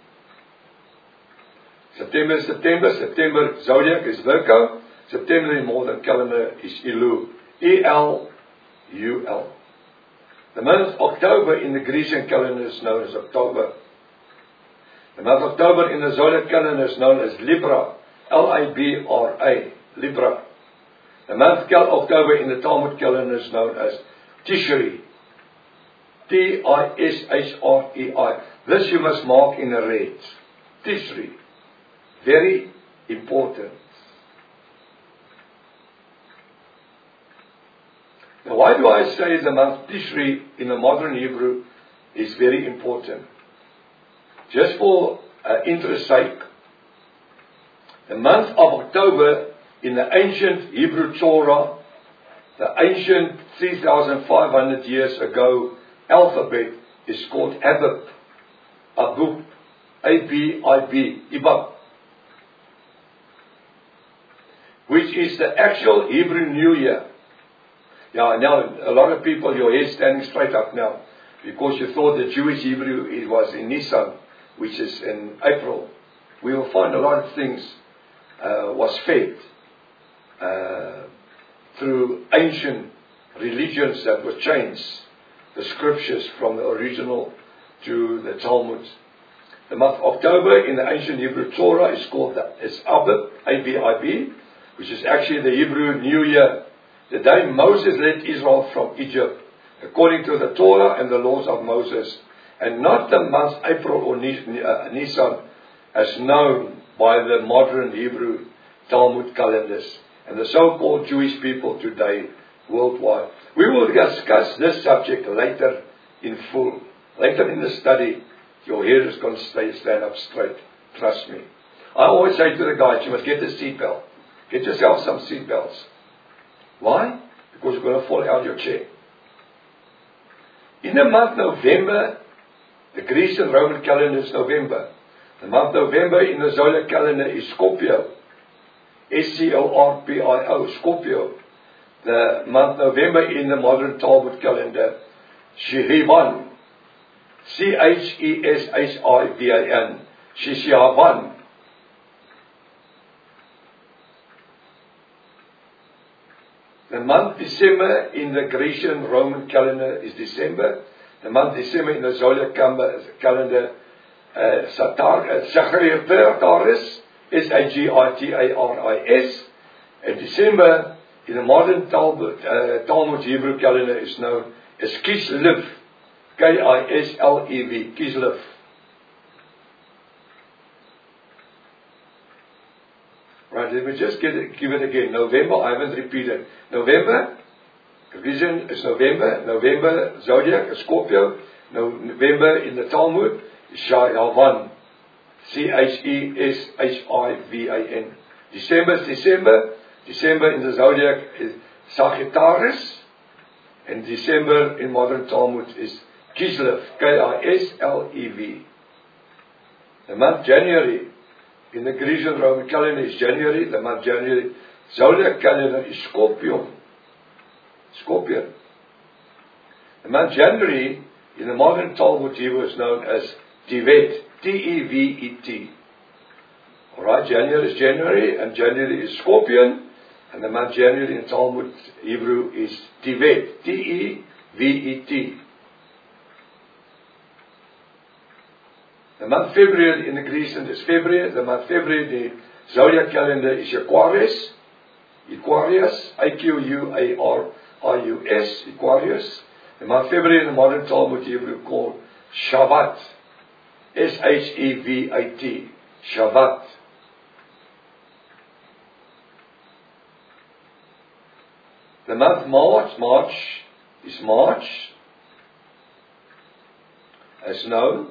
September is September. September zodiac is Virgo. September in modern calendar is Elu. E L U L. The month October in the Grecian calendar is known as October. The month October in the zodiac calendar is known as Libra. L I B R A. Libra. The month October in the Talmud calendar is known as Tishri. T I S H R E I. This you must mark in a red. Tishri. Very important. Now, why do I say the month Tishri in the modern Hebrew is very important? Just for uh, interest's sake, the month of October in the ancient Hebrew Torah, the ancient three thousand five hundred years ago alphabet is called Abib, Abub, A B I B, Ibab, which is the actual Hebrew New Year. Yeah, now a lot of people, your head standing straight up now, because you thought the Jewish Hebrew it was in Nisan, which is in April. We will find a lot of things uh, was fed uh, through ancient religions that were changed, the scriptures from the original to the Talmud. The month October in the ancient Hebrew Torah is called the, it's Abib, A B I B, which is actually the Hebrew New Year, the day Moses led Israel from Egypt, according to the Torah and the laws of Moses, and not the month April or Nisan as known by the modern Hebrew Talmud calendars and the so-called Jewish people today worldwide. We will discuss this subject later in full. Later in the study, your hair is going to stay, stand up straight. Trust me. I always say to the guys, you must get a seatbelt. Get yourself some seatbelts. Why? Because you're going to fall out of your chair. In the month November, the Greek and Roman calendar is November. The month November in the Zodiac calendar is Scorpio. S C O R P I O, Scorpio. The month November in the modern Talmud calendar, Shihivan. C H E S H I V A N. Shishihavan. The month December in the Grecian Roman calendar is December. The month December in the Zodiac calendar, uh, Satar, Sagittarius, S A G I T A R I S. And December in the modern Talmud, uh, Talmud Hebrew calendar is known as Kislev, K I S L E V, Kislev. Right, let me just get it, give it again. November, I haven't repeated. November, Vision is November. November, Zodiac is Scorpio. November in the Talmud is Shihavan. C H E S H I V A N. December is December. December in the Zodiac is Sagittarius. And December in modern Talmud is Kislev. K I S L E V. The month January in the Grecian Roman calendar is January. The month January, Zodiac calendar is Scorpion. Scorpion. The month January in the modern Talmud Hebrew is known as Tevet. T E V E T. Alright, January is January, and January is Scorpion, and the month January in Talmud Hebrew is Tevet. T E V E T. The month February in the Grecian is February. The month February in the Zodiac calendar is Aquarius. Aquarius, A Q U A R I U S, Aquarius. The month February in the modern Talmud Hebrew called Shabbat. S H E V A T. Shabbat. The month March, March is March, as known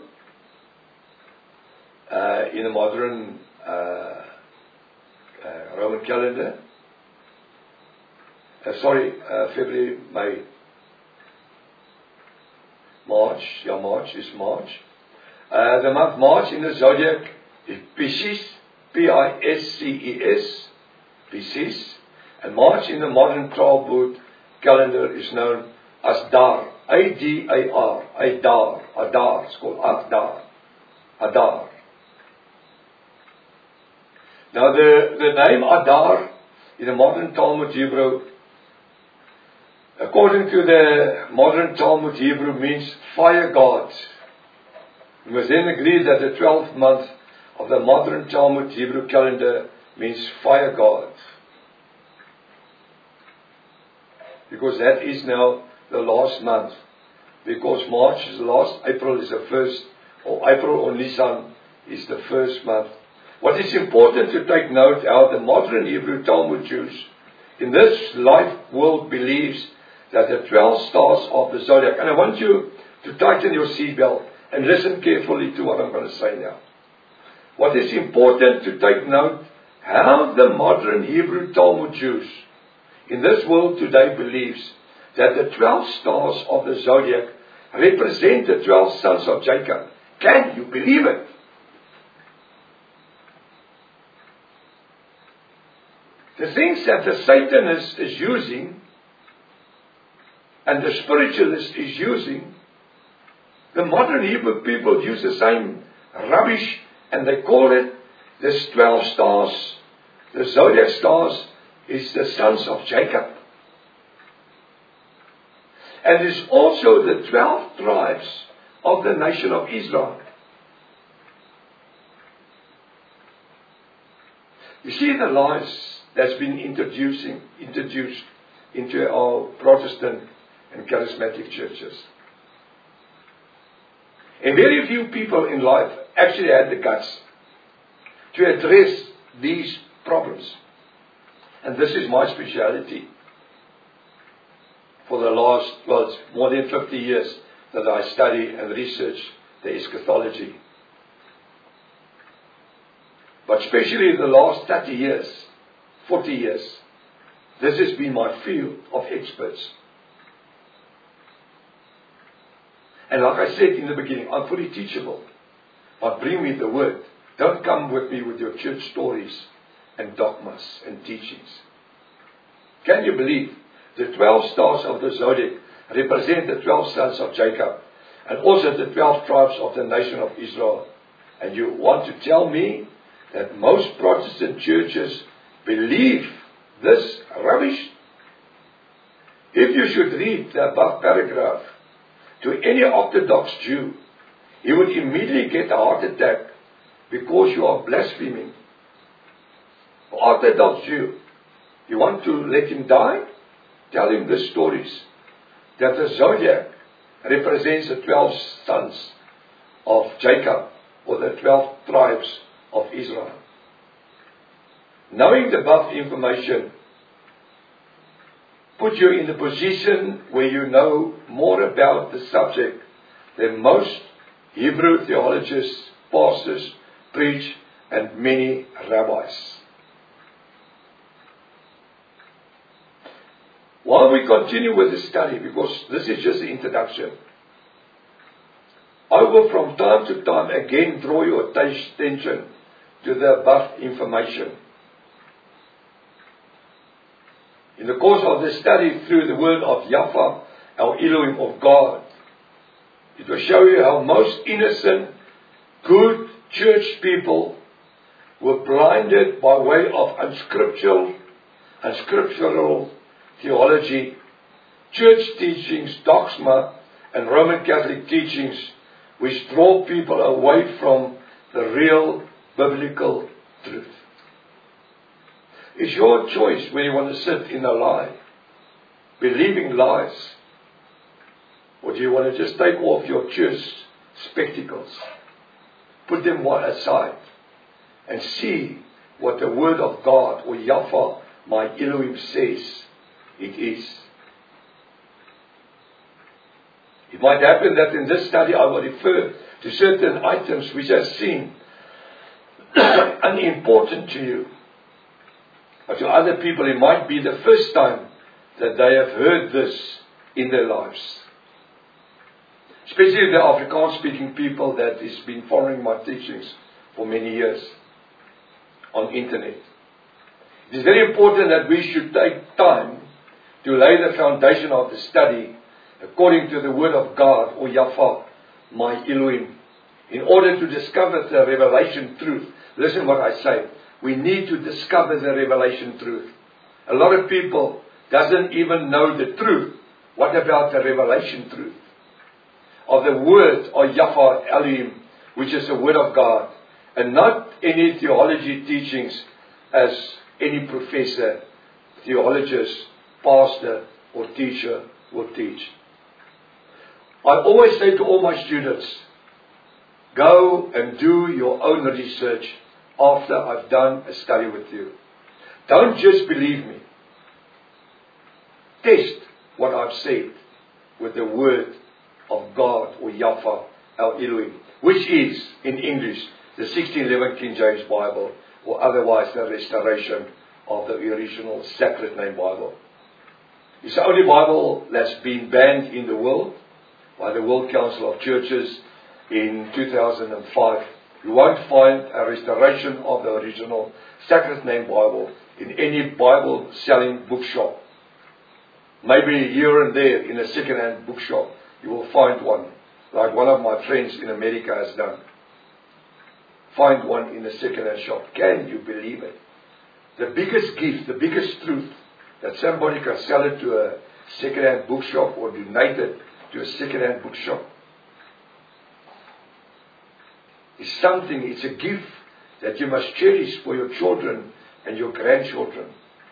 uh, in the modern uh, uh, Roman calendar. Uh, sorry, uh, February, May, March, yeah, March is March. Uh, the month March in the Zodiac is Pisces, P I S C E S, Pisces. And March in the modern Talmud calendar is known as Adar, A D A R, Adar, Adar, it's called Adar, Adar. Now the, the name Adar in the modern Talmud Hebrew, according to the modern Talmud Hebrew, means fire god. We must then agree that the twelfth month of the modern Talmud Hebrew calendar means fire god. Because that is now the last month. Because March is the last, April is the first, or April or Nisan is the first month. What is important to take note how the modern Hebrew Talmud Jews in this life world believes that the twelve stars of the zodiac, and I want you to tighten your seatbelt and listen carefully to what I'm going to say now. What is important to take note, how the modern Hebrew Talmud Jews in this world today believes that the twelve stars of the zodiac represent the twelve sons of Jacob. Can you believe it? The things that the Satanist is using and the spiritualist is using, the modern Hebrew people use the same rubbish and they call it the twelve stars. The zodiac stars is the sons of Jacob. And it's also the twelve tribes of the nation of Israel. You see the lies that's been introducing, introduced into our Protestant and charismatic churches. And very few people in life actually had the guts to address these problems. And this is my speciality for the last, well, it's more than fifty years that I study and research the eschatology. But especially the last thirty years, forty years, this has been my field of experts. And like I said in the beginning, I'm fully teachable. But bring me the word. Don't come with me with your church stories and dogmas and teachings. Can you believe the twelve stars of the zodiac represent the twelve sons of Jacob and also the twelve tribes of the nation of Israel? And you want to tell me that most Protestant churches believe this rubbish? If you should read the above paragraph to any Orthodox Jew, he would immediately get a heart attack because you are blaspheming. Orthodox Jew, you want to let him die? Tell him the stories that the zodiac represents the twelve sons of Jacob or the twelve tribes of Israel. Knowing the above information put you in the position where you know more about the subject than most Hebrew theologians, pastors, preach, and many rabbis. While we continue with the study, because this is just the introduction, I will from time to time again draw your attention to the above information. In the course of the study through the word of Yahweh, our Elohim of God, it will show you how most innocent, good church people were blinded by way of unscriptural, unscriptural theology, church teachings, dogma, and Roman Catholic teachings, which draw people away from the real biblical truth. It's your choice where you want to sit in a lie, believing lies, or do you want to just take off your church spectacles, put them one aside, and see what the Word of God or Yahweh, my Elohim, says it is. It might happen that in this study I will refer to certain items which have seemed unimportant to you. But to other people it might be the first time that they have heard this in their lives. Especially the Afrikaans speaking people that has been following my teachings for many years on internet. It is very important that we should take time to lay the foundation of the study according to the Word of God, or Yahweh, my Elohim, in order to discover the revelation truth. Listen what I say. We need to discover the revelation truth. A lot of people doesn't even know the truth. What about the revelation truth of the Word of Yahweh Elohim, which is the Word of God, and not any theology teachings as any professor, theologist, pastor, or teacher will teach. I always say to all my students, go and do your own research after I've done a study with you. Don't just believe me. Test what I've said with the word of God, or Yahweh El Elohim, which is, in English, the sixteen eleven King James Bible, or otherwise the restoration of the original Sacred Name Bible. It's the only Bible that's been banned in the world by the World Council of Churches in two thousand five. You won't find a restoration of the original Sacred Name Bible in any Bible selling bookshop. Maybe here and there in a second-hand bookshop you will find one, like one of my friends in America has done. Find one in a second-hand shop. Can you believe it? The biggest gift, the biggest truth, that somebody can sell it to a second-hand bookshop or donate it to a second-hand bookshop, is something, it's a gift that you must cherish for your children and your grandchildren.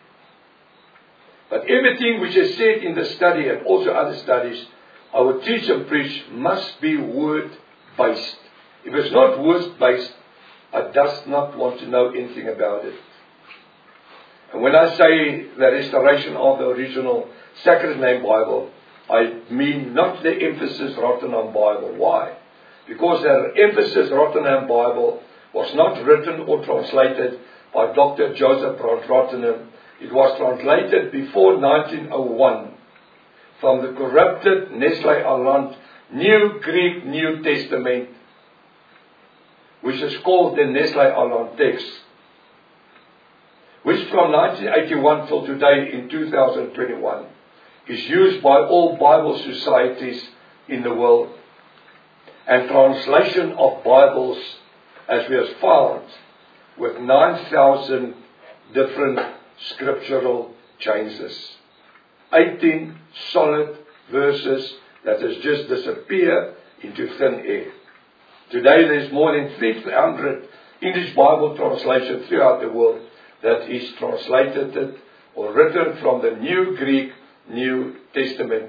But everything which is said in the study and also other studies, I would teach and preach, must be word-based. If it's not word-based, I does not want to know anything about it. And when I say the restoration of the original Sacred Name Bible, I mean not the emphasis Rotterdam Bible. Why? Because the emphasis Rotterdam Bible was not written or translated by Doctor Joseph Brand Rotterdam. It was translated before nineteen oh one from the corrupted Nestle Aland New Greek New Testament, which is called the Nestle Aland text, which from nineteen eighty-one till today in two thousand twenty-one is used by all Bible societies in the world, and translation of Bibles, as we have found, with nine thousand different scriptural changes. eighteen solid verses that has just disappeared into thin air. Today there's more than three hundred English Bible translations throughout the world that is translated or written from the New Greek New Testament.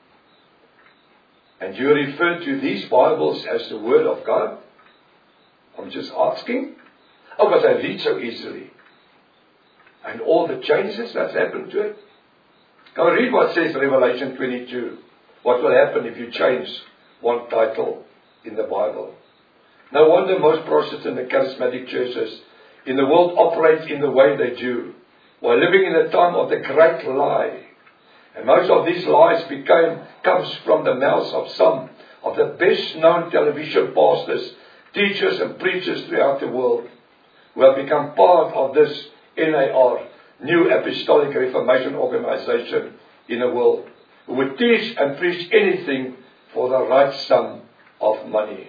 And you refer to these Bibles as the Word of God? I'm just asking. Oh, but I read so easily. And all the changes that's happened to it. Now read what says Revelation twenty-two. What will happen if you change one title in the Bible? No wonder most Protestant and charismatic churches in the world operate in the way they do, while living in a time of the great lie. And most of these lies became, comes from the mouths of some of the best known television pastors, teachers and preachers throughout the world, who have become part of this N A R, New Apostolic Reformation Organization in the world, who would teach and preach anything for the right sum of money.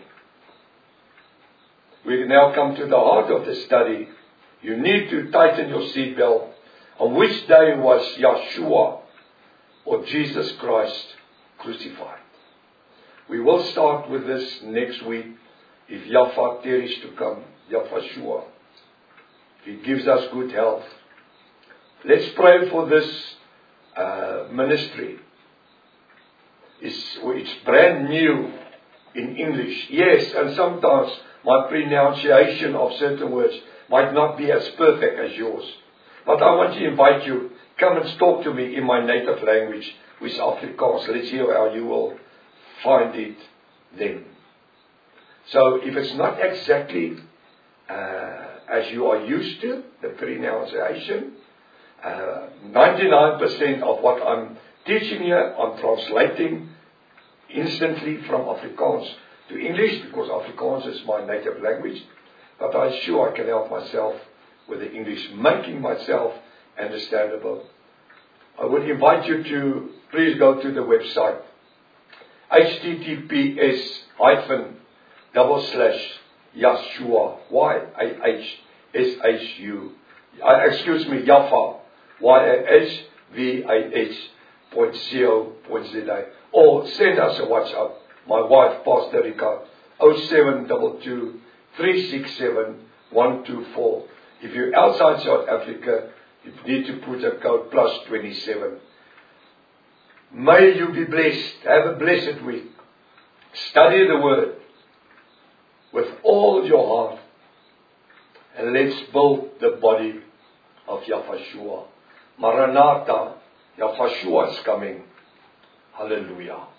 We now come to the heart of the study. You need to tighten your seatbelt. On which day was Yeshua, or Jesus Christ, crucified? We will start with this next week, if Yahweh tarries to come, Yahweh. He gives us good health. Let's pray for this uh, ministry. It's, it's brand new in English. Yes, and sometimes my pronunciation of certain words might not be as perfect as yours. But I want to invite you, come and talk to me in my native language, which is Afrikaans. Let's hear how you will find it then. So if it's not exactly uh, as you are used to, the pronunciation, uh, ninety-nine percent of what I'm teaching here, I'm translating instantly from Afrikaans to English, because Afrikaans is my native language. But I'm sure I can help myself with the English, making myself understandable. I would invite you to please go to the website, H T T P S hyphen double slash Yahshua, Y A H S H U, uh, excuse me, Yahweh, Y A H V A H point co point Z A, or send us a WhatsApp. My wife, Pastor Rika, oh seven two two, three six seven, one two four. If you're outside South Africa, you need to put a code plus twenty-seven. May you be blessed. Have a blessed week. Study the Word with all your heart. And let's build the body of Yahweh. Maranatha, Yahweh is coming. Hallelujah.